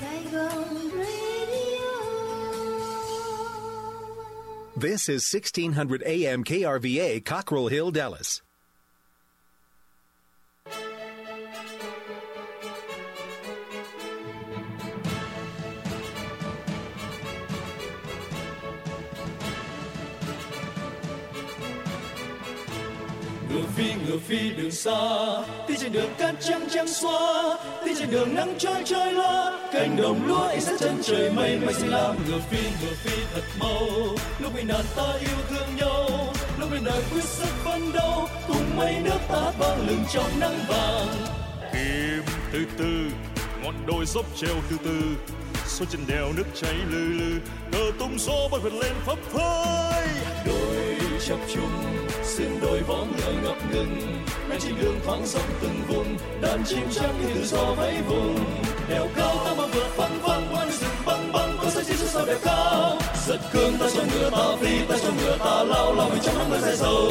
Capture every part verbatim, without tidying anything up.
This is sixteen hundred A M K R V A, Cockrell Hill, Dallas. Ngựa phi ngựa phi đường xa, đi trên đường cát trắng trắng xóa, đi trên đường nắng trói trói loa, cánh đồng lúa ánh sáng chân trời mây mây xanh lam. Ngựa phi ngựa phi thật mau, lúc bị nạn ta yêu thương nhau, lúc bên đời quyết sức phấn đấu, cùng mây nước ta vang lừng trong nắng vàng. Tìm từ từ, ngọn đồi dốc treo từ từ, xuống chân đèo nước chảy lừ lừ, cờ tung gió bay vượt lên phấp phới. Đôi chập trùng sương đôi vó ngựa ngập ngừng, ngay trên đường thoáng sông từng vùng, đàn chim trắng như tự do vẫy vùng. Đèo cao ta mà vượt phăng phăng qua núi rừng băng băng, có say chim xuống sau đèo cao. Giật cương ta cho ngựa ta phi, ta cho ngựa ta lao lao mình trong nắng mưa dài dầu.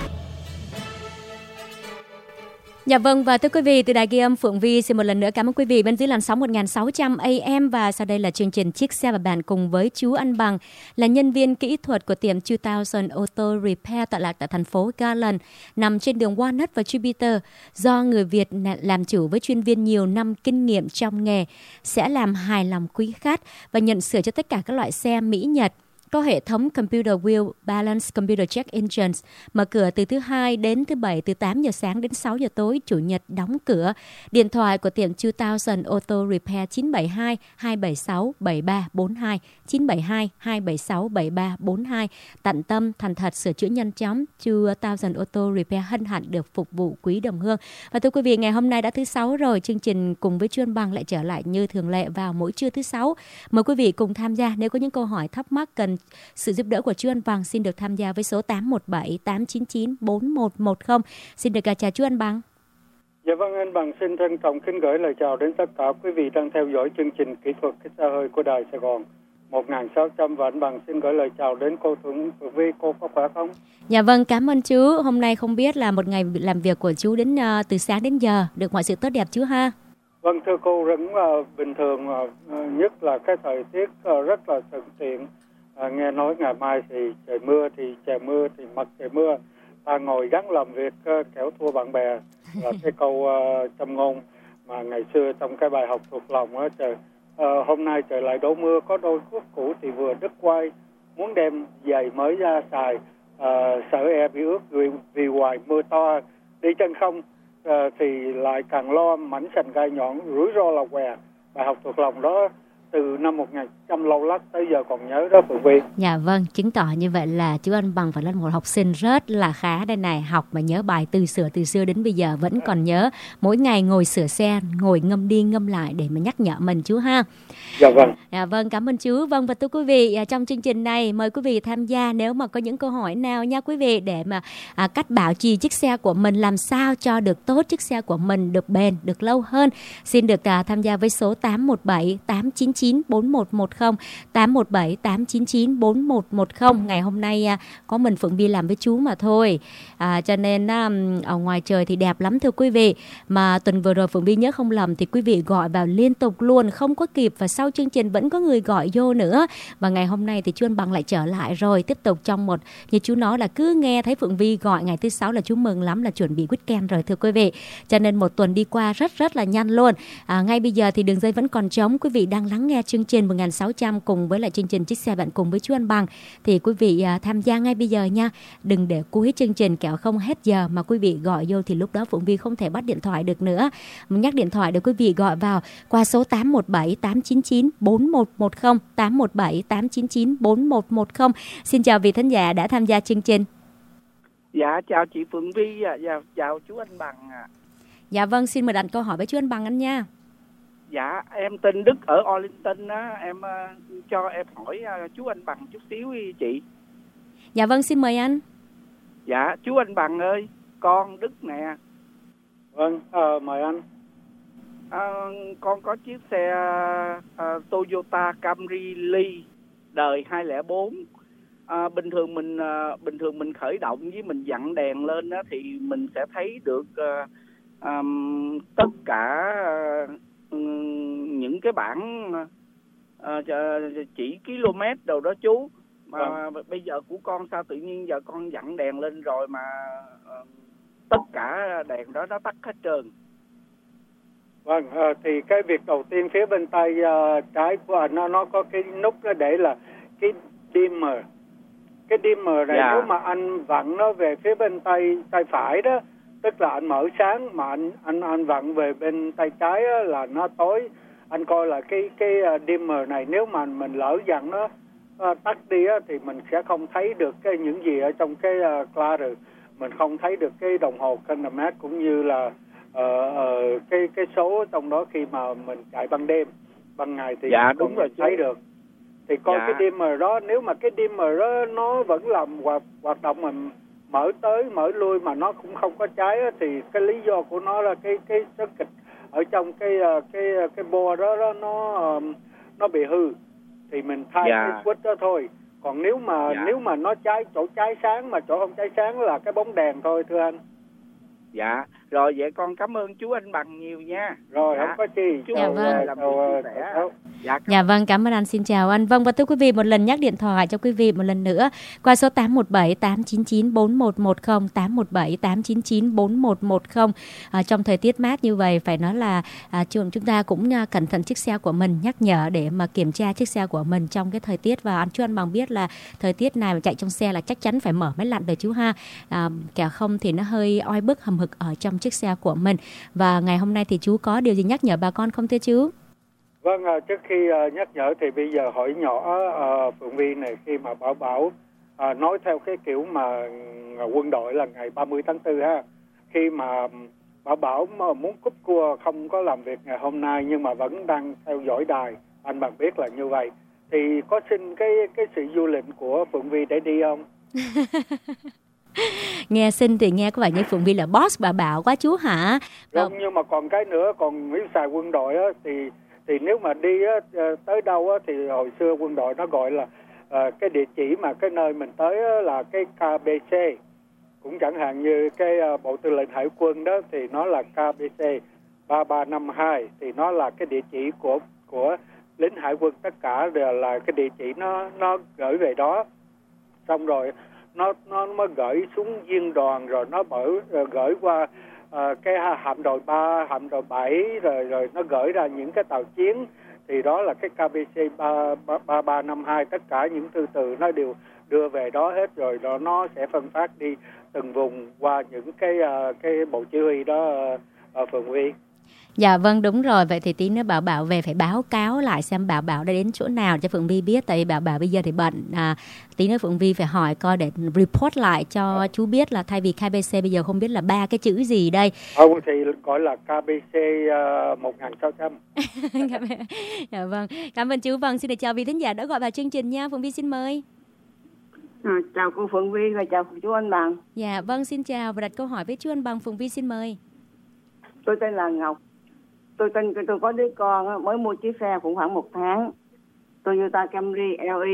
Dạ vâng, và thưa quý vị, từ đài ghi âm Phượng Vi xin một lần nữa cảm ơn quý vị bên dưới làn sóng một nghìn sáu trăm A M. Và sau đây là chương trình Chiếc xe và bạn cùng với chú Anh Bằng, là nhân viên kỹ thuật của tiệm two thousand Auto Repair tọa lạc tại thành phố Garland, nằm trên đường Walnut và Jupiter. Do người Việt làm chủ với chuyên viên nhiều năm kinh nghiệm trong nghề, sẽ làm hài lòng quý khách và nhận sửa cho tất cả các loại xe Mỹ Nhật. Có hệ thống Computer Wheel Balance Computer Check Engines, mở cửa từ thứ hai đến thứ bảy từ tám giờ sáng đến sáu giờ tối, chủ nhật đóng cửa. Điện thoại của tiệm two thousand Auto Repair chín bảy hai hai bảy sáu bảy ba bốn hai, chín bảy hai hai bảy sáu bảy ba bốn hai. Tận tâm, thành thật, sửa chữa nhanh chóng, two thousand Auto Repair hân hạnh được phục vụ quý đồng hương. Và thưa quý vị, ngày hôm nay đã thứ sáu rồi, chương trình cùng với Chuyên Bằng lại trở lại như thường lệ vào mỗi trưa thứ sáu. Mời quý vị cùng tham gia. Nếu có những câu hỏi thắc mắc cần sự giúp đỡ của chú Anh Bằng, xin được tham gia với số tám một bảy tám chín chín bốn một một không. Xin được chào chú Anh Bằng. Dạ vâng, anh Bằng xin trân trọng kính gửi lời chào đến tất cả quý vị đang theo dõi chương trình kỹ thuật cái xe hơi của đài Sài Gòn một nghìn sáu trăm. Và anh Bằng xin gửi lời chào đến cô Thượng Vi, cô có khỏe không? Dạ vâng, cảm ơn chú. Hôm nay không biết là một ngày làm việc của chú đến uh, từ sáng đến giờ, được mọi sự tốt đẹp chú ha? Vâng thưa cô, vẫn uh, bình thường, uh, nhất là cái thời tiết uh, rất là thuận tiện. À, nghe nói ngày mai thì trời mưa thì trời mưa thì mặc trời mưa, ta ngồi gắng làm việc uh, kẻo thua bạn bè là cái câu uh, châm ngôn mà ngày xưa trong cái bài học thuộc lòng đó. Trời uh, hôm nay trời lại đổ mưa, có đôi cuốc cũ thì vừa đứt quai, muốn đem giày mới ra xài, uh, sợ e bị ướt vì, vì hoài mưa to đi chân không, uh, thì lại càng lo mảnh sành gai nhọn, rủi ro là què. Bài học thuộc lòng đó từ năm một nghìn chín trăm lâu lắc tới giờ còn nhớ đó Phượng Vi. Dạ vâng, chứng tỏ như vậy là chú Anh Bằng phải là một học sinh rất là khá đây này, học mà nhớ bài từ sửa từ xưa đến bây giờ vẫn còn nhớ, mỗi ngày ngồi sửa xe, ngồi ngâm đi ngâm lại để mà nhắc nhở mình chú ha. Dạ vâng. Dạ vâng, cảm ơn chú. Vâng, và thưa quý vị, trong chương trình này mời quý vị tham gia nếu mà có những câu hỏi nào nha quý vị, để mà à, cách bảo trì chiếc xe của mình làm sao cho được tốt, chiếc xe của mình được bền, được lâu hơn. Xin được à, tham gia với số tám một bảy tám chín chín bốn một một không, tám một bảy tám chín chín bốn một một không. Ngày hôm nay à, có mình Phượng Vi làm với chú mà thôi, à, cho nên à, ở ngoài trời thì đẹp lắm thưa quý vị. Mà tuần vừa rồi Phượng Vi nhớ không lầm thì quý vị gọi vào liên tục luôn, không có kịp, và sau chương trình vẫn có người gọi vô nữa. Và ngày hôm nay thì chú Anh Bằng lại trở lại rồi, tiếp tục trong một, như chú nói là cứ nghe thấy Phượng Vi gọi ngày thứ sáu là chú mừng lắm, là chuẩn bị weekend rồi thưa quý vị. Cho nên một tuần đi qua rất rất là nhanh luôn. À, ngay bây giờ thì đường dây vẫn còn trống, quý vị đang lắng nghe chương trình một nghìn sáu trăm cùng với lại chương trình Chiếc xe bạn cùng với chú Anh Bằng, thì quý vị à, tham gia ngay bây giờ nha, đừng để cuối chương trình kẻo không hết giờ mà quý vị gọi vô thì lúc đó Phượng Vi không thể bắt điện thoại được nữa. Mình nhắc điện thoại để quý vị gọi vào qua số tám một bảy tám chín chín bốn một một không, tám một bảy tám chín chín bốn một một không. Xin chào vị thính giả đã tham gia chương trình. Dạ chào chị Phượng Vi, dạ chào chú Anh Bằng ạ. Dạ vâng, xin mời đặt câu hỏi với chú Anh Bằng anh nha. Dạ em tên Đức ở Arlington á, em uh, cho em hỏi uh, chú Anh Bằng chút xíu đi chị. Dạ vâng, xin mời anh. Dạ chú Anh Bằng ơi, con Đức nè. Vâng, uh, mời anh. Uh, con có chiếc xe uh, Toyota Camry Lee đời hai không không bốn. Uh, bình thường mình uh, bình thường mình khởi động với mình dặn đèn lên đó thì mình sẽ thấy được uh, um, tất cả uh, những cái bảng uh, chỉ km đồ đó chú. Mà vâng. Bây giờ của con sao tự nhiên giờ con dặn đèn lên rồi mà uh, tất cả đèn đó nó tắt hết trơn. Vâng, uh, thì cái việc đầu tiên phía bên tay uh, trái của anh nó nó có cái nút đó để là cái dimmer. Cái dimmer này yeah. Nếu mà anh vặn nó về phía bên tay tay phải đó, tức là anh mở sáng, mà anh anh anh vặn về bên tay trái đó, là nó tối. Anh coi là cái cái uh, dimmer này nếu mà mình lỡ dặn nó uh, tắt đi á, thì mình sẽ không thấy được cái những gì ở trong cái uh, clutter. Mình không thấy được cái đồng hồ chronomet cũng như là uh, uh, cái cái số trong đó khi mà mình chạy ban đêm. Ban ngày thì dạ, mình đúng rồi thấy được. Thì coi dạ. Cái dimmer đó, nếu mà cái dimmer đó nó vẫn làm hoạt, hoạt động mà mở tới mở lui mà nó cũng không có cháy á, thì cái lý do của nó là cái cái circuit ở trong cái cái cái board đó, đó nó nó bị hư, thì mình thay dạ. Cái switch đó thôi. Còn nếu mà dạ. Nếu mà nó cháy chỗ cháy sáng mà chỗ không cháy sáng là cái bóng đèn thôi thưa anh. Dạ, rồi vậy con cảm ơn chú anh Bằng nhiều nha. Rồi dạ. Không có chi. Dạ vâng. Làm đâu, đâu. Dạ, dạ vâng, cảm ơn anh, xin chào anh. Vâng, và thưa quý vị, một lần nhắc điện thoại cho quý vị một lần nữa qua số tám một bảy tám chín chín bốn một một không, tám một bảy tám chín chín bốn một một không. À, trong thời tiết mát như vậy phải nói là à, chúng ta cũng à, cẩn thận chiếc xe của mình, nhắc nhở để mà kiểm tra chiếc xe của mình trong cái thời tiết. Và anh chú anh Bằng biết là thời tiết này mà chạy trong xe là chắc chắn phải mở máy lạnh rồi chú ha. À, cả không thì nó hơi oi bức hầm hực ở trong chiếc xe của mình. Và ngày hôm nay thì chú có điều gì nhắc nhở bà con không thưa chú? Vâng, trước khi nhắc nhở thì bây giờ hỏi nhỏ uh, Phượng Vi này, khi mà Bảo Bảo uh, nói theo cái kiểu mà quân đội là ngày ba mươi tháng tư ha, khi mà Bảo Bảo muốn cúp cua không có làm việc ngày hôm nay nhưng mà vẫn đang theo dõi đài, anh Bằng biết là như vậy, thì có xin cái cái sự du lịch của Phượng Vi để đi không? Nghe xin thì nghe có vẻ như Phượng Vi là boss bà Bảo quá chú hả? Đúng, nhưng mà còn cái nữa, còn nếu xài quân đội á, thì thì nếu mà đi á, tới đâu á, thì hồi xưa quân đội nó gọi là uh, cái địa chỉ mà cái nơi mình tới á, là cái ca bê xê. Cũng chẳng hạn như cái uh, Bộ Tư lệnh Hải quân đó thì nó là ca bê xê ba ba năm hai, thì nó là cái địa chỉ của của lính hải quân, tất cả đều là cái địa chỉ nó nó gửi về đó. Xong rồi nó nó mới gửi xuống viên đoàn, rồi nó mở uh, gửi qua uh, cái hạm đội ba, hạm đội bảy, rồi rồi nó gửi ra những cái tàu chiến, thì đó là cái ca bê xê ba ba năm hai. Tất cả những thư từ nó đều đưa về đó hết, rồi đó nó sẽ phân phát đi từng vùng qua những cái uh, cái bộ chỉ huy đó uh, Phượng Huy. Dạ vâng, đúng rồi. Vậy thì tí nữa Bảo Bảo về phải báo cáo lại xem Bảo Bảo đã đến chỗ nào cho Phượng Vi biết. Tại vì Bảo Bảo bây giờ thì bận. à, Tí nữa Phượng Vi phải hỏi coi để report lại cho à. chú biết là thay vì ca bê xê bây giờ không biết là ba cái chữ gì đây. Không thì gọi là ca bê xê uh, một nghìn sáu trăm. Dạ vâng, cảm ơn chú. Vâng, xin được chào vị thính giả đã gọi vào chương trình nha. Phượng Vi xin mời. À, chào cô Phượng Vi và chào chú Anh Bằng. Dạ vâng, xin chào và đặt câu hỏi với chú Anh Bằng. Phượng Vi xin mời. Tôi tên là Ngọc. Tôi tên tôi có đứa con mới mua chiếc xe cũng khoảng một tháng, Toyota Camry lờ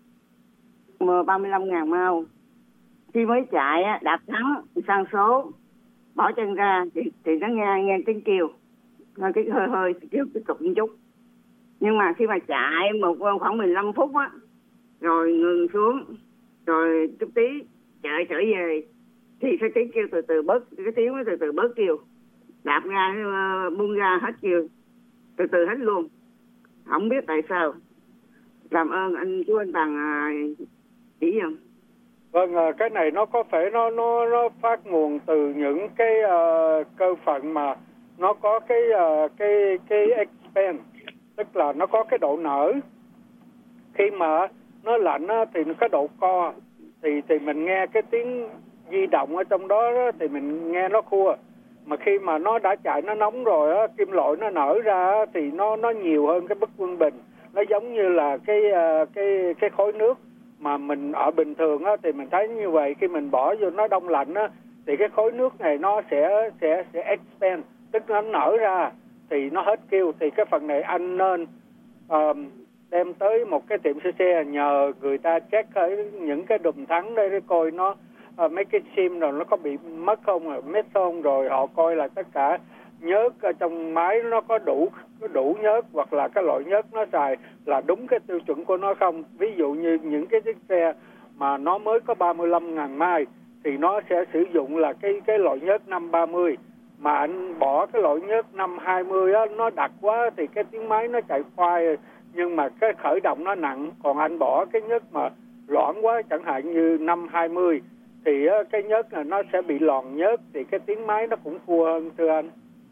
e ba mươi lăm ngàn mao. Khi mới chạy đạp thắng sang số, bỏ chân ra thì, thì nó nghe nghe tiếng kêu, nó cái hơi hơi kêu tiếp tục một chút. Nhưng mà khi mà chạy một khoảng mười lăm phút á, rồi ngừng xuống, rồi chút tí chạy trở về thì cái tiếng kêu từ từ bớt, cái tiếng nó từ từ bớt kêu. Đạp ra buông ra hết kêu, từ từ hết luôn, không biết tại sao. Cảm ơn anh chú anh Bằng chỉ không? Vâng, cái này nó có phải nó nó nó phát nguồn từ những cái uh, cơ phận mà nó có cái uh, cái cái expand, tức là nó có cái độ nở. Khi mà nó lạnh á, thì nó có độ co, thì thì mình nghe cái tiếng di động ở trong đó, đó thì mình nghe nó khua. Mà khi mà nó đã chạy nó nóng rồi á, kim loại nó nở ra á, thì nó nó nhiều hơn cái mức quân bình. Nó giống như là cái cái cái khối nước mà mình ở bình thường á, thì mình thấy như vậy. Khi mình bỏ vô nó đông lạnh á, thì cái khối nước này nó sẽ sẽ sẽ expand, tức nó nở ra thì nó hết kêu. Thì cái phần này anh nên uh, đem tới một cái tiệm sửa xe, nhờ người ta check ở những cái đùm thắng đây để coi nó uh, mấy cái sim rồi nó có bị mất không, mất không, rồi họ coi là tất cả nhớt ở trong máy nó có đủ có đủ nhớt hoặc là cái loại nhớt nó xài là đúng cái tiêu chuẩn của nó không. Ví dụ như những cái chiếc xe mà nó mới có ba mươi lăm ngàn mai thì nó sẽ sử dụng là cái cái loại nhớt năm ba mươi, mà anh bỏ cái loại nhớt năm hai mươi á, nó đặc quá thì cái tiếng máy nó chạy khoai, nhưng mà cái khởi động nó nặng. Còn anh bỏ cái nhớt mà loãng quá, chẳng hạn như năm hai mươi thì á, cái nhớt là nó sẽ bị lòn nhớt thì cái tiếng máy nó cũng khua hơn thưa anh.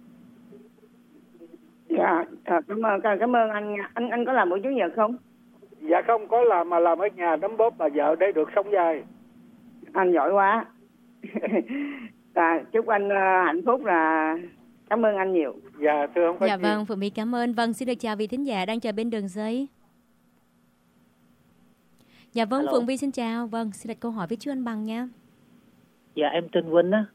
Dạ, à, cảm ơn cảm ơn anh. Anh anh có làm buổi chủ nhật không? Dạ không có làm, mà làm ở nhà đấm bóp bà vợ để được sống dài. Anh giỏi quá. À, chúc anh uh, hạnh phúc, là cảm ơn anh nhiều. Dạ thưa không có Dạ gì. vâng, Phượng My cảm ơn. Vâng, xin được chào vị thính giả đang chờ bên đường dây. Dạ vâng, Hello. Phượng My xin chào. Vâng, xin đặt câu hỏi với chú anh Bằng nha. Dạ em tên Vinh á.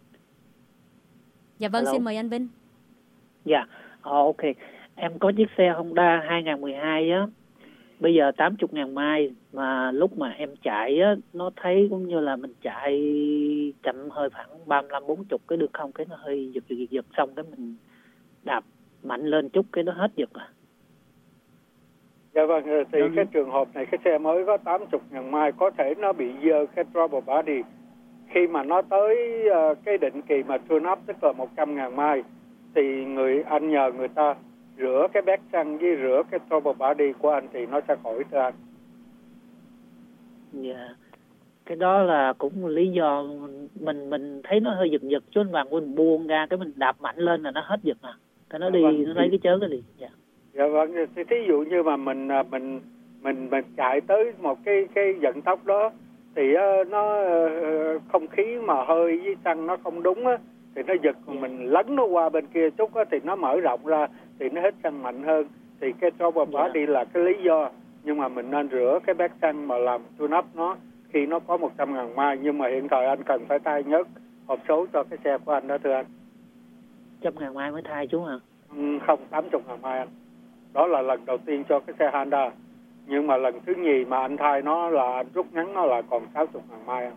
Dạ vâng, Hello. xin mời anh Vinh. Dạ, oh, ok. Em có chiếc xe Honda hai không một hai á. Bây giờ tám mươi ngàn mai. Mà lúc mà em chạy á, nó thấy cũng như là mình chạy chậm hơi khoảng ba mươi lăm bốn mươi cái được không? Cái nó hơi giật giật giật xong cái mình đạp mạnh lên chút cái nó hết giật à. Dạ vâng, thì Ừ. cái trường hợp này cái xe mới có tám mươi ngàn mai có thể nó bị dơ cái trouble body. Khi mà nó tới uh, cái định kỳ mà tune up tức là một trăm ngàn mai thì người anh nhờ người ta rửa cái bét xăng với rửa cái trouble body của anh thì nó sẽ khỏi thưa anh. Dạ. Cái đó là cũng lý do mình mình thấy nó hơi giật giật chứ anh Vàng, mình buông ra cái mình đạp mạnh lên là nó hết giật à. Cái nó đi Vâng. nó lấy cái chớ cái gì. Dạ. Dạ vâng, thì thí dụ như mà mình mình mình mình chạy tới một cái cái vận tốc đó thì uh, nó uh, không khí mà hơi với xăng nó không đúng á thì nó giật, Yeah. mình lấn nó qua bên kia chút á thì nó mở rộng ra thì nó hết xăng mạnh hơn. Thì cái trouble Yeah. body là cái lý do, nhưng mà mình nên rửa cái bét xăng mà làm tune up nó khi nó có một trăm ngàn mai. Nhưng mà hiện thời anh cần phải thay nhớt hộp số cho cái xe của anh đó thưa anh. Trăm ngàn mai mới thay chú hả? Ừ, không, tám mươi ngàn mai anh. Đó là lần đầu tiên cho cái xe Honda. Nhưng mà lần thứ nhì mà anh thay nó là anh rút ngắn nó là còn sáu mươi ngàn mai anh.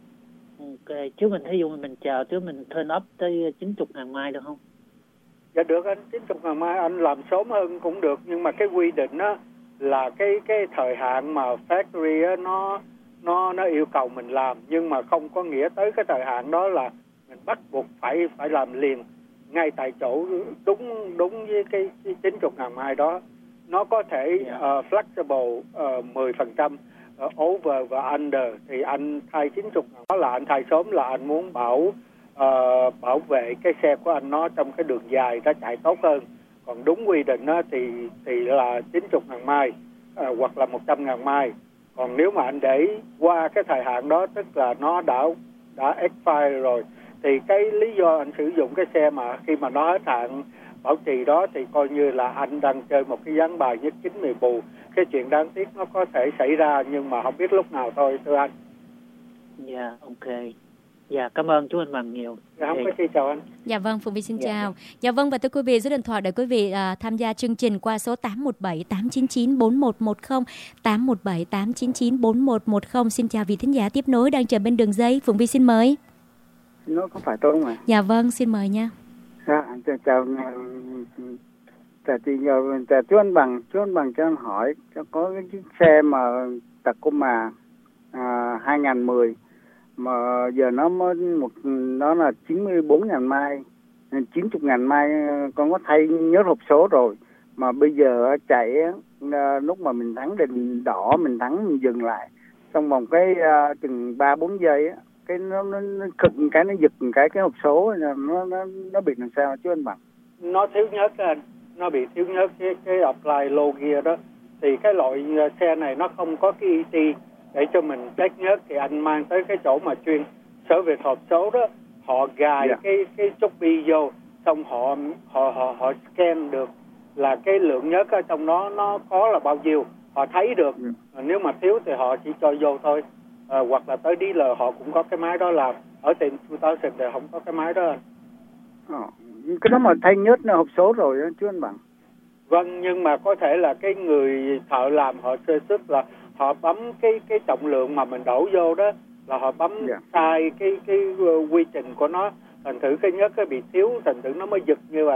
Ok, chứ mình thí dụ mình chờ chứ mình turn up tới chín mươi ngàn mai được không? Dạ được anh, chín mươi ngàn mai anh làm sớm hơn cũng được. Nhưng mà cái quy định á là cái cái thời hạn mà factory á nó nó nó yêu cầu mình làm, nhưng mà không có nghĩa tới cái thời hạn đó là mình bắt buộc phải phải làm liền ngay tại chỗ đúng đúng với cái, cái chín mươi ngàn mai đó. Nó có thể Yeah. uh, flexible uh, mười phần trăm uh, over và under thì anh thay chín mươi ngàn đó là anh thay sớm, là anh muốn bảo uh, bảo vệ cái xe của anh nó trong cái đường dài nó chạy tốt hơn. Còn đúng quy định đó thì thì là chín mươi ngàn mai uh, hoặc là một trăm ngàn mai. Còn nếu mà anh để qua cái thời hạn đó tức là nó đã đã expire rồi thì cái lý do anh sử dụng cái xe mà khi mà nó hết hạn bảo trì đó thì coi như là anh đang chơi một cái ván bài nhất chín mười bù. Cái chuyện đáng tiếc nó có thể xảy ra nhưng mà không biết lúc nào thôi thưa anh. Dạ, ok. Dạ, cảm ơn chú anh Bằng nhiều. Dạ, không Thì- có chi, chào anh. Dạ vâng, Phượng My xin Dạ. chào. Dạ vâng, và thưa quý vị, số điện thoại để quý vị à, tham gia chương trình qua số tám một bảy tám chín chín bốn một một không, tám một bảy tám chín chín bốn một một không. Xin chào vị thính giả tiếp nối đang chờ bên đường dây. Phượng My xin mời. Nó có phải tôi không ạ? Dạ vâng, xin mời nha. Dạ, chào, chào, chào chị, chào chú anh Bằng, chú anh Bằng cho anh hỏi, cho có cái chiếc xe mà Tacoma à, hai không một không mà giờ nó mới một nó là chín mươi bốn ngàn mai, chín mươi ngàn mai con có thay nhớ hộp số rồi, mà bây giờ chạy à, lúc mà mình thắng đèn đỏ mình thắng mình dừng lại trong vòng cái à, chừng ba bốn giây á, cái nó nó, nó cực một cái nó giật một cái cái hộp số nó nó nó bị làm sao chứ anh Bằng? Nó thiếu nhớt anh, nó bị thiếu nhớt cái cái apply low gear đó. Thì cái loại xe này nó không có cái e tê để cho mình check nhớt thì anh mang tới cái chỗ mà chuyên service hộp số đó, họ gài Yeah. cái cái chốt bi vô, xong họ họ họ họ scan được là cái lượng nhớt ở trong đó nó có là bao nhiêu, họ thấy được. Yeah. Nếu mà thiếu thì họ chỉ cho vô thôi. À, hoặc là tới dealer họ cũng có cái máy đó làm. Ở tiệm hai nghìn thì không có cái máy đó anh. Ờ, cái đó mà thay nhớt nó hộp số rồi đó chứ anh Bằng. Vâng, nhưng mà có thể là cái người thợ làm họ sơ xuất là họ bấm cái cái trọng lượng mà mình đổ vô đó là họ bấm Yeah. sai cái cái uh, quy trình của nó, thành thử cái nhớt cái bị thiếu, thành thử nó mới giật như vậy.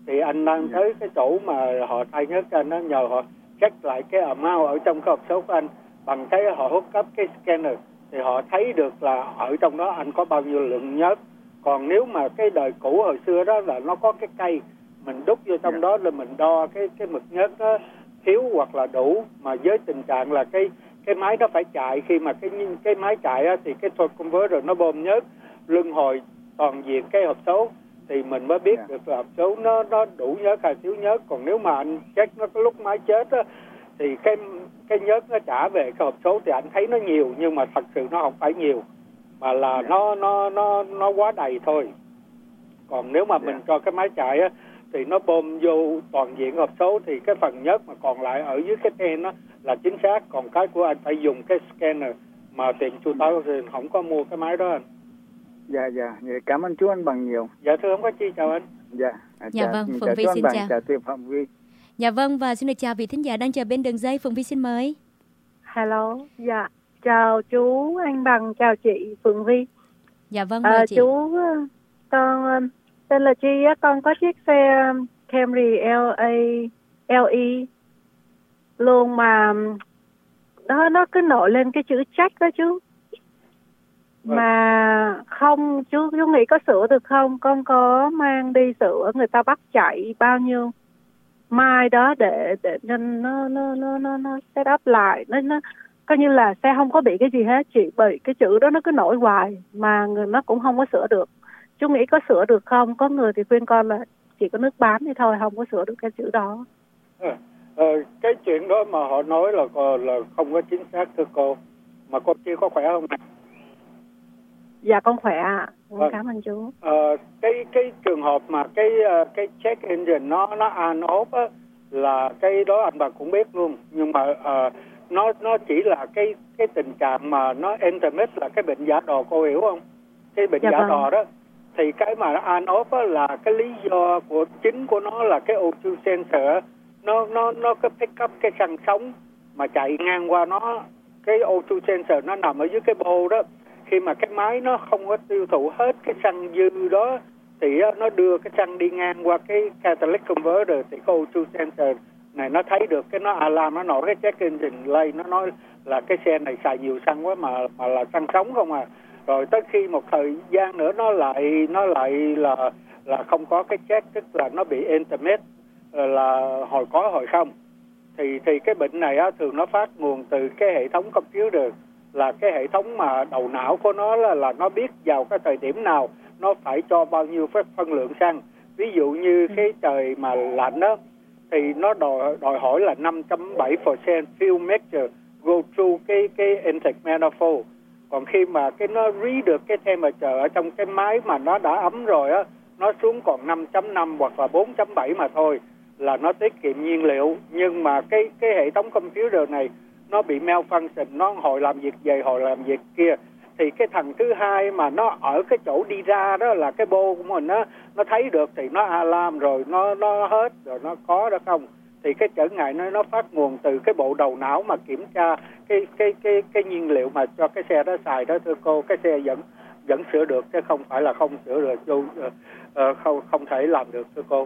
thì anh đang tới cái chỗ mà họ thay nhất cho anh, nó nhờ họ check lại cái amount ở trong cái hộp số của anh bằng cái họ hút cấp cái scanner, thì họ thấy được là ở trong đó anh có bao nhiêu lượng nhớt. Còn nếu mà cái đời cũ hồi xưa đó là nó có cái cây mình đút vô trong đó là mình đo cái cái mực nhớt nó thiếu hoặc là đủ, mà với tình trạng là cái cái máy nó phải chạy, khi mà cái cái máy chạy á, thì cái torque converter nó bơm nhớt luân hồi toàn diện cái hộp số, thì mình mới biết được là hộp số nó nó đủ nhớt hay thiếu nhớt. Còn nếu mà anh check nó cái lúc máy chết á, thì cái cái nhớt nó trả về cái hộp số thì anh thấy nó nhiều, nhưng mà thật sự nó không phải nhiều, mà là yeah. nó nó nó nó quá đầy thôi. Còn nếu mà yeah. mình cho cái máy chạy á, thì nó bơm vô toàn diện hộp số, thì cái phần nhớt mà còn lại ở dưới cái ten đó là chính xác. Còn cái của anh phải dùng cái scanner, mà tiền chú tao thì không có mua cái máy đó anh. Dạ dạ, cảm ơn chú anh Bằng nhiều. Dạ thưa không có chi, chào anh. Dạ. Dạ chào, vâng, Phượng chào Vi xin Bằng, chào. chào chị Phạm Vi. Dạ vâng, và xin được chào vị thính giả đang chờ bên đường dây. Phượng Vi xin mời. Hello, dạ chào chú anh Bằng, chào chị Phượng Vi. Dạ vâng, mời à, chị. Chú, con tên là Chi á, con có chiếc xe Camry lờ a lờ e luôn mà đó, nó cứ nổi lên cái chữ check đó chú. Vâng. Mà không, chú chú nghĩ có sửa được không? Con có mang đi sửa, người ta bắt chạy bao nhiêu mai đó để để nên nó nó nó nó nó set up lại, nó nó coi như là xe không có bị cái gì hết, chỉ bởi cái chữ đó nó cứ nổi hoài mà người nó cũng không có sửa được. Chú nghĩ có sửa được không? Có người thì khuyên con là chỉ có nước bán thì thôi, không có sửa được cái chữ đó. À, à, cái chuyện đó mà họ nói là là không có chính xác thưa cô. Mà cô Chi có khỏe không? Dạ con khỏe ạ. À. Cảm ơn chú. À, cái cái trường hợp mà cái cái check engine nó nó on off á, là cái đó anh bà cũng biết luôn, nhưng mà uh, nó nó chỉ là cái cái tình trạng mà nó intermittent, là cái bệnh giả đò, cô hiểu không? Cái bệnh dạ giả vâng. đò đó, thì cái mà nó on off á, là cái lý do của chính của nó là cái ô hai sensor nó nó nó có pick up cái xăng sống mà chạy ngang qua nó. Cái ô hai sensor nó nằm ở dưới cái bô đó, khi mà cái máy nó không có tiêu thụ hết cái xăng dư đó thì nó đưa cái xăng đi ngang qua cái catalytic converter, thì cái ô hai sensor này nó thấy được cái nó alarm, nó nổi cái check engine light, nó nói là cái xe này xài nhiều xăng quá, mà mà là xăng sống không à. Rồi tới khi một thời gian nữa nó lại nó lại là là không có cái check, tức là nó bị intermittent, là hồi có hồi không. Thì thì cái bệnh này á, thường nó phát nguồn từ cái hệ thống computer, là cái hệ thống mà đầu não của nó là, là nó biết vào cái thời điểm nào nó phải cho bao nhiêu phân lượng xăng. Ví dụ như cái trời mà lạnh đó thì nó đòi đòi hỏi là năm phẩy bảy phần trăm fuel mixture go through cái cái intake manifold. Còn khi mà cái nó read được cái temperature ở trong cái máy mà nó đã ấm rồi á, nó xuống còn năm phẩy năm hoặc là bốn phẩy bảy mà thôi, là nó tiết kiệm nhiên liệu. Nhưng mà cái cái hệ thống computer này nó bị malfunction, nó hồi làm việc về hồi làm việc kia, thì cái thằng thứ hai mà nó ở cái chỗ đi ra đó là cái bô của mình á, nó thấy được thì nó alarm rồi nó nó hết rồi nó có đó không. Thì cái trở ngại nó nó phát nguồn từ cái bộ đầu não mà kiểm tra cái cái cái cái nhiên liệu mà cho cái xe đó xài đó thưa cô. Cái xe vẫn vẫn sửa được chứ không phải là không sửa được, chú uh, uh, không không thể làm được thưa cô.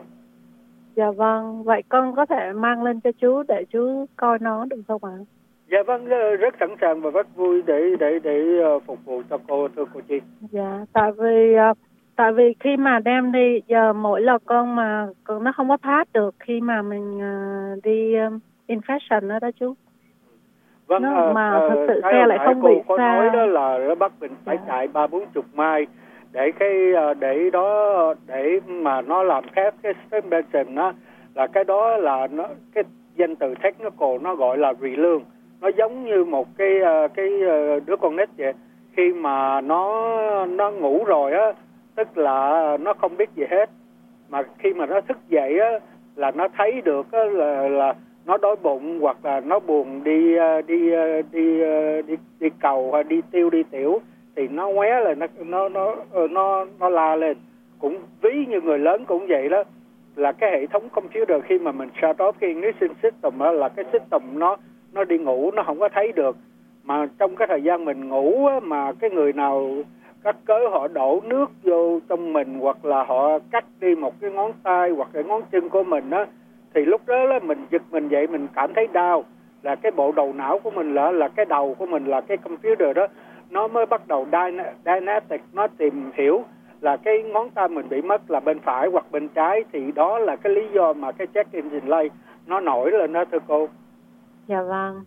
Dạ vâng, vậy con có thể mang lên cho chú để chú coi nó được không ạ? Dạ vâng, rất sẵn sàng và rất vui để để để phục vụ cho cô thưa cô Chi. Dạ, tại vì tại vì khi mà đem đi, giờ mỗi lần con mà con nó không có pass được khi mà mình uh, đi um, inspection đó đó chú. Vâng, nó, uh, mà uh, thật sự xe lại không bị cô xa. nói đó là nó bắt mình phải dạ. chạy ba bốn chục mai để cái để đó để mà nó làm phép cái suspension đó, là cái đó là nó cái danh từ technical nó gọi là rì lương. Nó giống như một cái cái đứa con nít vậy, khi mà nó nó ngủ rồi á, tức là nó không biết gì hết, mà khi mà nó thức dậy á là nó thấy được á, là là nó đói bụng hoặc là nó buồn đi đi đi đi đi cầu hay đi tiêu đi tiểu, thì nó ngoé là nó nó nó nó nó la lên. Cũng ví như người lớn cũng vậy đó, là cái hệ thống computer khi mà mình shut off cái ignition system đó, là cái system nó nó đi ngủ, nó không có thấy được. Mà trong cái thời gian mình ngủ á, mà cái người nào cắt cớ họ đổ nước vô trong mình, hoặc là họ cắt đi một cái ngón tay hoặc cái ngón chân của mình á, thì lúc đó là mình giật mình dậy, mình cảm thấy đau, là cái bộ đầu não của mình là là cái đầu của mình là cái computer đó, nó mới bắt đầu dynamic, nó tìm hiểu là cái ngón tay mình bị mất là bên phải hoặc bên trái, thì đó là cái lý do mà cái check engine light nó nổi lên đó thưa cô. Dạ vâng.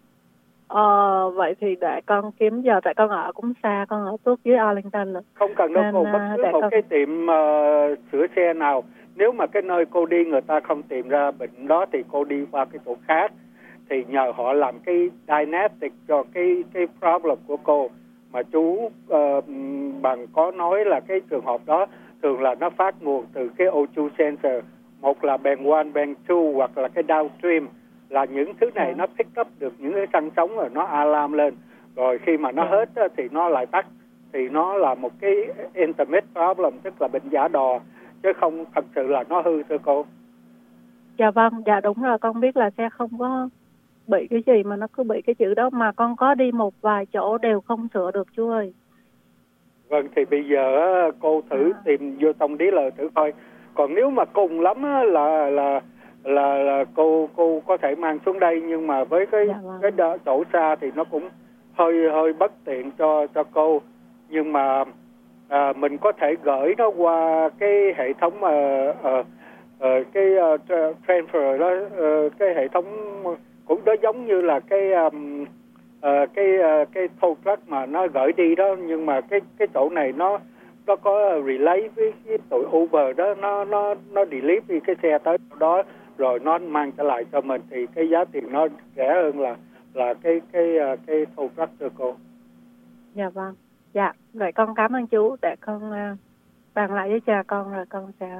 Ờ, vậy thì để con kiếm giờ, tại con ở cũng xa, con ở tuốt dưới Arlington rồi. Không cần đâu cô, bất cứ một con... cái tiệm uh, sửa xe nào, nếu mà cái nơi cô đi người ta không tìm ra bệnh đó thì cô đi qua cái chỗ khác, thì nhờ họ làm cái diagnostic cho cái cái problem của cô. Mà chú uh, bằng có nói là cái trường hợp đó thường là nó phát nguồn từ cái O hai sensor, một là band một, band hai hoặc là cái downstream, là những thứ này nó pick up được những cái xăng sống rồi nó alarm lên, rồi khi mà nó hết á, thì nó lại tắt, thì nó là một cái intermittent problem, tức là bệnh giả đò, chứ không thật sự là nó hư thưa cô. Dạ vâng, dạ đúng rồi, con biết là xe không có bị cái gì mà nó cứ bị cái chữ đó, mà con có đi một vài chỗ đều không sửa được chú ơi. Vâng, thì bây giờ cô thử à. tìm vô trong đí lời thử coi. Còn nếu mà cùng lắm là là là, là cô cô có thể mang xuống đây, nhưng mà với cái dạ vâng. cái đỡ, chỗ xa thì nó cũng hơi hơi bất tiện cho cho cô. Nhưng mà à, mình có thể gửi nó qua cái hệ thống uh, uh, uh, cái uh, transfer đó, uh, cái hệ thống cũng đó giống như là cái um, uh, cái uh, cái tow truck mà nó gửi đi đó, nhưng mà cái cái chỗ này nó nó có relay với cái tụi Uber đó, nó nó nó delete đi cái xe tới đó rồi nó mang trở lại cho mình, thì cái giá tiền nó rẻ hơn là là cái cái uh, cái tow truck thưa cô. Dạ vâng, dạ vậy con cảm ơn chú, để con uh, bàn lại với cha con rồi con sẽ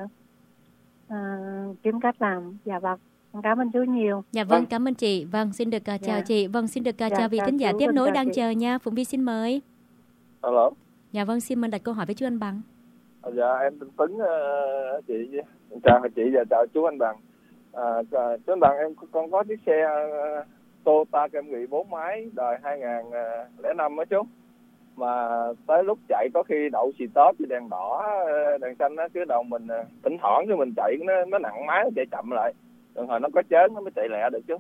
uh, kiếm cách làm. Dạ vâng, con cảm ơn chú nhiều. Dạ vâng, cảm ơn chị. Vâng, xin được uh, chào dạ. chị. Vâng, xin được uh, dạ, chào vị thính giả tiếp nối đang chị. chờ nha. Phụng Vi xin mời. Alo. Dạ vâng, xin mời đặt câu hỏi với chú Anh Bằng. Dạ em tên Tuấn, uh, chị chào chị và chào chú Anh Bằng. À, chú Anh Bằng, em con có chiếc xe uh, Toyota Camry bốn máy đời hai không không năm đó chú. Mà tới lúc chạy có khi đậu xì tóp với đèn đỏ, đèn xanh nó cứ đầu mình thỉnh thoảng cho mình chạy nó nó nặng máy, nó chạy chậm lại. Rồi hồi nó có chớn nó mới chạy lẹ được chú.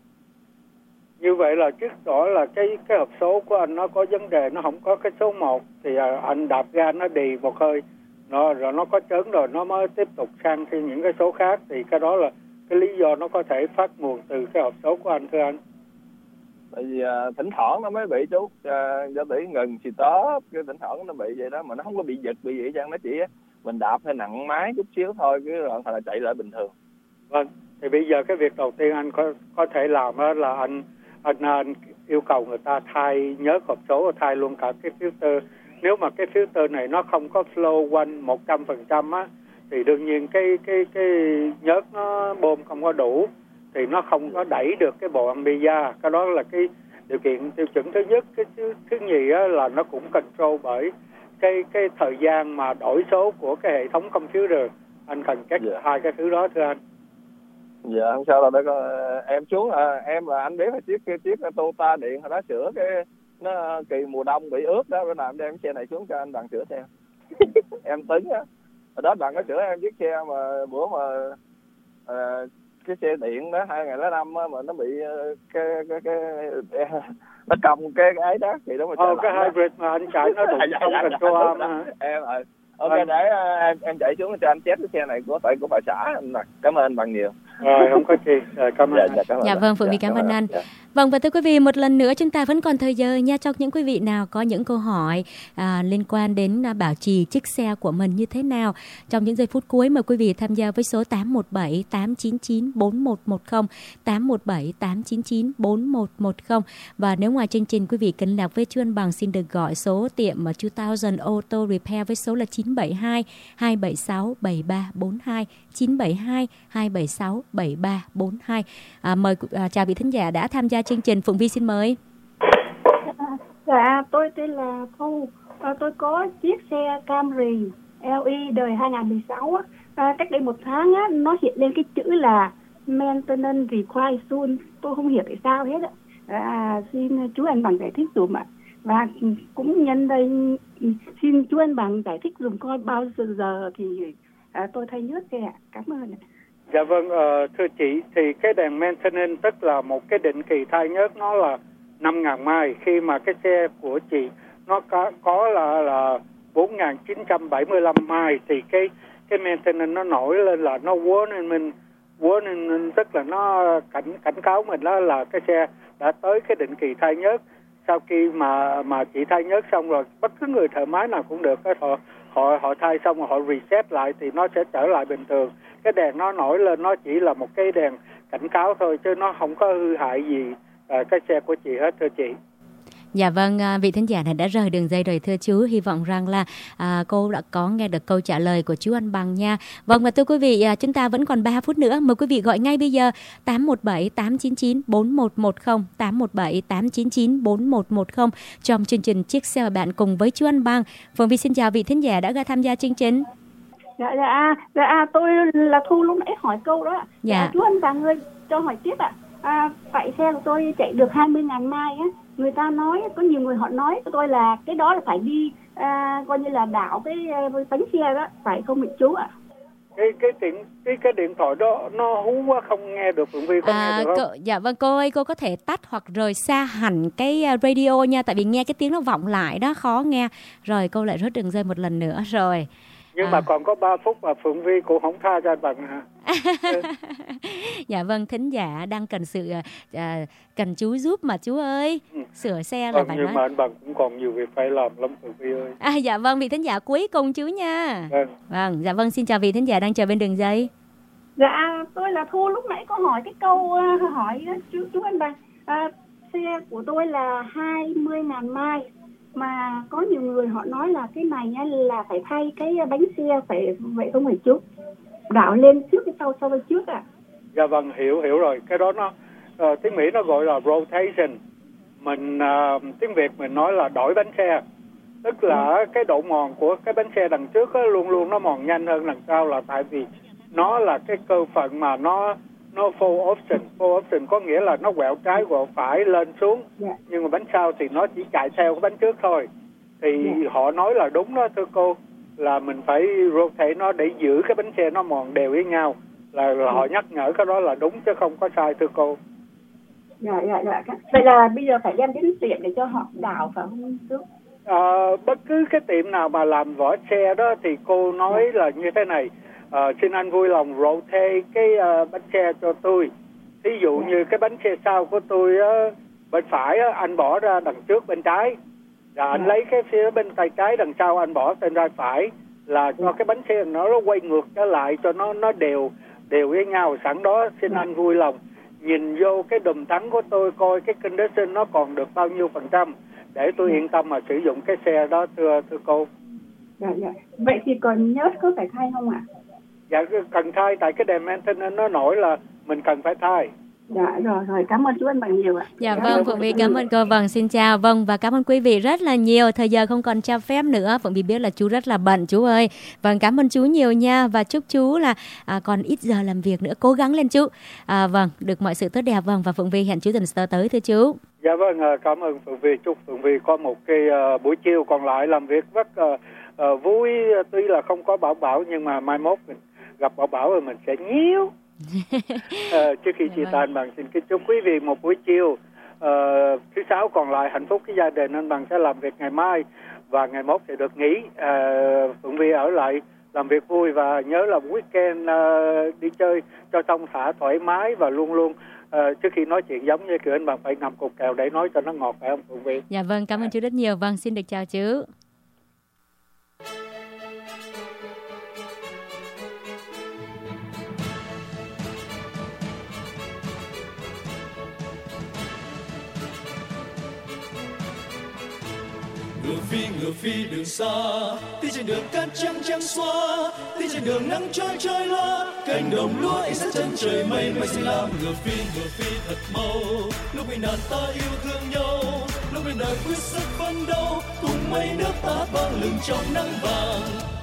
Như vậy là chứng tỏ là cái cái hộp số của anh nó có vấn đề, nó không có cái số một, thì anh đạp ga nó đì một hơi, nó rồi nó có chớn rồi nó mới tiếp tục sang thêm những cái số khác, thì cái đó là cái lý do nó có thể phát nguồn từ cái hộp số của anh thưa anh. Tại vì uh, thỉnh thoảng nó mới bị chú, uh, do bị ngừng xì tóp, cái thỉnh thoảng nó bị vậy đó, mà nó không có bị giật bị vậy chăng, nó chỉ mình đạp hay nặng máy chút xíu thôi, cái đoạn là chạy lại bình thường. Vâng, thì bây giờ cái việc đầu tiên anh có có thể làm đó là anh anh, anh yêu cầu người ta thay nhớ hộp số, thay luôn cả cái filter. Nếu mà cái filter này nó không có flow quanh một trăm phần trăm á, thì đương nhiên cái cái cái nhớt nó bơm không có đủ, thì nó không có đẩy được cái bộ ambiya. Cái đó là cái điều kiện tiêu chuẩn thứ nhất. Cái thứ, thứ nhì á, là nó cũng control bởi cái cái thời gian mà đổi số của cái hệ thống computer. Anh cần check yeah. hai cái thứ đó thưa anh. Dạ không sao đâu, để con em xuống là em là anh biết là chiếc chiếc, chiếc Toyota điện hồi đó sửa cái nó kỳ mùa đông bị ướt đó, bữa nào em đem xe này xuống cho anh Bằng sửa xe. Em tính á, hồi đó Bằng có sửa em chiếc xe mà bữa mà à, cái xe điện đó hai không không năm mà nó bị cái cái cái, cái nó cầm cái cái ấy đó thì đó mà ờ, cái hybrid mà anh chạy nó đụng không cần cho em rồi. Ok, anh... để uh, em em chạy xuống cho anh chết cái xe này của tại của bà xã. Cảm ơn anh Bằng nhiều. Rồi không có gì. Rồi, cảm ơn dạ, anh. Dạ, cảm ơn dạ vâng, Phượng dạ, cảm, cảm ơn anh. Dạ. Vâng, và thưa quý vị, một lần nữa chúng ta vẫn còn thời giờ nha, cho những quý vị nào có những câu hỏi à, liên quan đến à, bảo trì chiếc xe của mình như thế nào. Trong những giây phút cuối mời quý vị tham gia với số tám một bảy tám chín chín bốn một một không, tám một bảy tám chín chín bốn một một không. Và nếu ngoài chương trình quý vị cần lạc với chú Anh Bằng, xin được gọi số tiệm hai nghìn Auto Repair với số là chín bảy hai hai bảy sáu bảy ba bốn hai, chín bảy hai hai bảy sáu bảy ba bốn hai. À, mời à, chào vị thính giả đã tham gia chương trình. Phụng Vi xin mời. À, dạ, tôi tên là Thu. À, tôi có chiếc xe Camry lờ e đời hai không một sáu á. À, cách đây một tháng á, nó hiện lên cái chữ là maintenance required soon. Tôi không hiểu tại sao hết ạ. À, xin chú anh Bằng giải thích dùm ạ. Và cũng nhân đây xin chú anh Bằng giải thích dùm coi bao giờ, giờ thì à, tôi thay nước kìa. Cảm ơn. Dạ vâng, uh, thưa chị, thì cái đèn maintenance tức là một cái định kỳ thay nhớt nó là năm ngàn mai. Khi mà cái xe của chị nó có, có là là bốn nghìn chín trăm bảy mươi lăm mai thì cái cái maintenance nó nổi lên là nó warning mình warning tức là nó cảnh cảnh cáo mình đó là cái xe đã tới cái định kỳ thay nhớt. Sau khi mà mà chị thay nhớt xong rồi, bất cứ người thợ máy nào cũng được, họ họ họ thay xong rồi họ reset lại thì nó sẽ trở lại bình thường. Cái đèn nó nổi lên nó chỉ là một cái đèn cảnh cáo thôi, chứ nó không có hư hại gì à, cái xe của chị hết, thưa chị. Dạ vâng, vị thính giả này đã rời đường dây rồi thưa chú. Hy vọng rằng là à, cô đã có nghe được câu trả lời của chú anh Bằng nha. Vâng, và thưa quý vị, à, chúng ta vẫn còn ba phút nữa. Mời quý vị gọi ngay bây giờ tám một bảy tám chín chín bốn một một không, tám một bảy tám chín chín bốn một một không trong chương trình Chiếc Xe Và Bạn cùng với chú anh Bằng. Vâng, vì xin chào vị thính giả đã ra tham gia chương trình. Dạ, dạ, dạ, tôi là Thu lúc nãy hỏi câu đó. Dạ. Dạ, chú anh Bằng ơi, cho hỏi tiếp ạ. À, tại xe của tôi chạy được hai mươi nghìn mai á. Người ta nói, có nhiều người họ nói với tôi là cái đó là phải đi à, coi như là đảo cái bánh xe đó, phải không chị chú ạ? Cái cái điện cái cái điện thoại đó nó hú quá không nghe được, Phượng Vi có à, nghe được không? Cô, dạ vâng cô ơi, cô có thể tắt hoặc rời xa hẳn cái radio nha, tại vì nghe cái tiếng nó vọng lại đó, khó nghe. Rồi cô lại rớt đường dây một lần nữa rồi. Nhưng à. mà còn có ba phút mà Phượng Vi cũng không tha cho anh Bằng hả? Dạ vâng, thính giả đang cần sự à, cần chú giúp mà chú ơi. Ừ. Sửa xe là vâng, phải nhưng nói. mà anh Bằng cũng còn nhiều việc phải làm lắm Phượng Vi ơi. À, dạ vâng, vị thính giả cuối cùng chú nha. Vâng. Vâng, dạ vâng, xin chào vị thính giả đang chờ bên đường dây. Dạ, tôi là Thu, lúc nãy có hỏi cái câu uh, hỏi chú chú anh Bằng. À, xe của tôi là hai mươi nghìn mai. Mà có nhiều người họ nói là cái này là phải thay cái bánh xe, phải vậy không phải chú? Đảo lên trước cái sau sau bên trước à? Dạ vâng, hiểu hiểu rồi. Cái đó nó uh, tiếng Mỹ nó gọi là rotation. Mình uh, tiếng Việt mình nói là đổi bánh xe. Tức là ừ. cái độ mòn của cái bánh xe đằng trước á, luôn luôn nó mòn nhanh hơn đằng sau, là tại vì nó là cái cơ phận mà nó nó full option. Full option có nghĩa là nó quẹo trái quẹo phải lên xuống. Yeah. Nhưng mà bánh sau thì nó chỉ chạy theo cái bánh trước thôi. Thì yeah. họ nói là đúng đó thưa cô, là mình phải rotate nó để giữ cái bánh xe nó mòn đều với nhau. Là, là yeah. họ nhắc nhở cái đó là đúng chứ không có sai thưa cô. Dạ, dạ, dạ. Vậy là bây giờ phải đem đến tiệm để cho họ đảo phải không chú? À, bất cứ cái tiệm nào mà làm vỏ xe đó thì cô nói yeah. là như thế này. À, xin anh vui lòng rotate cái uh, bánh xe cho tôi. Ví dụ yeah. như cái bánh xe sau của tôi uh, bên phải uh, anh bỏ ra đằng trước bên trái, và yeah. anh lấy cái phía bên tay trái đằng sau anh bỏ bên tay phải, là cho yeah. cái bánh xe nó, nó quay ngược trở lại cho nó nó đều đều với nhau. Sẵn đó xin yeah. anh vui lòng nhìn vô cái đùm thắng của tôi coi cái condition nó còn được bao nhiêu phần trăm để tôi yeah. yên tâm mà sử dụng cái xe đó thưa thưa cô. Dạ, dạ. Vậy thì còn nhớt có phải thay không ạ? Dạ cần thay, tại cái đèn maintenance nó nổi là mình cần phải thay. Dạ rồi, rồi cảm ơn chú anh Bằng nhiều ạ. Dạ vâng, Phượng Vi cảm ơn cô. Vâng, xin chào. Vâng, và cảm ơn quý vị rất là nhiều. Thời giờ không còn cho phép nữa. Phượng Vi biết là chú rất là bận chú ơi. Vâng, cảm ơn chú nhiều nha. Và chúc chú là à, còn ít giờ làm việc nữa. Cố gắng lên chú. À, vâng, được mọi sự tốt đẹp. Vâng, và Phượng Vi hẹn chú tuần sau tới thưa chú. Dạ vâng, cảm ơn Phượng Vi. Chúc Phượng Vi có một cái uh, buổi chiều còn lại làm việc rất uh, uh, vui. Tuy là không có Bảo Bảo nhưng mà mai mốt mình gặp Bảo Bảo rồi mình sẽ nhíu. à, trước khi chia tay anh Bằng xin kính chúc quý vị một buổi chiều à, thứ sáu còn lại hạnh phúc cái gia đình. Anh Bằng sẽ làm việc ngày mai và ngày mốt thì được nghỉ. à, Phượng Vi ở lại làm việc vui và nhớ là weekend à, đi chơi cho thông thả thoải mái và luôn luôn à, trước khi nói chuyện giống như kiểu anh Bằng phải nằm cục kèo để nói cho nó ngọt, phải không Phượng Vi? Dạ vâng, cảm ơn chú rất nhiều. Vâng, xin được chào chú. Ngựa phi ngựa phi đường xa, đi trên đường cát trắng trắng xóa, đi trên đường nắng trói trói loa, cánh đồng lúa ánh sáng chân trời mây mây xanh lam. Ngựa phi ngựa phi thật mau, lúc bình an ta yêu thương nhau, lúc bên đời quyết sức phấn đấu, cùng mây nước ta vang lừng trong nắng vàng.